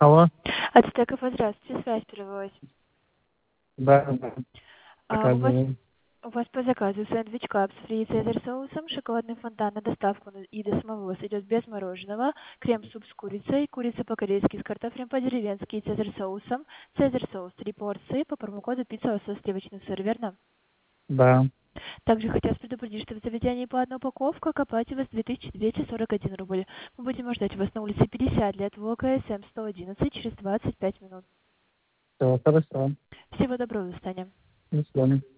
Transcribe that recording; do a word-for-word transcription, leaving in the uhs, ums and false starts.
Алло. От Стекова, здравствуйте, связь прервалась. Да, да. А, у вас, Заказываю. у вас по заказу сэндвич капс фри цезарь соусом, шоколадный фонтан на доставку на- и до самовоз идет без мороженого, крем-суп с курицей, курица по-корейски с картофелем по-деревенски, цезарь соусом, цезарь соус три порции по промокоду пицца со сливочный сыр, верно? Да. Также хотелось предупредить, что в заведении по одной упаковке к оплате вас две тысячи двести сорок один рубль. Мы будем ждать вас на улице пятьдесят лет в ОКСМ сто одиннадцать через двадцать пять минут. Все, хорошо. Всего доброго, до свидания. До свидания.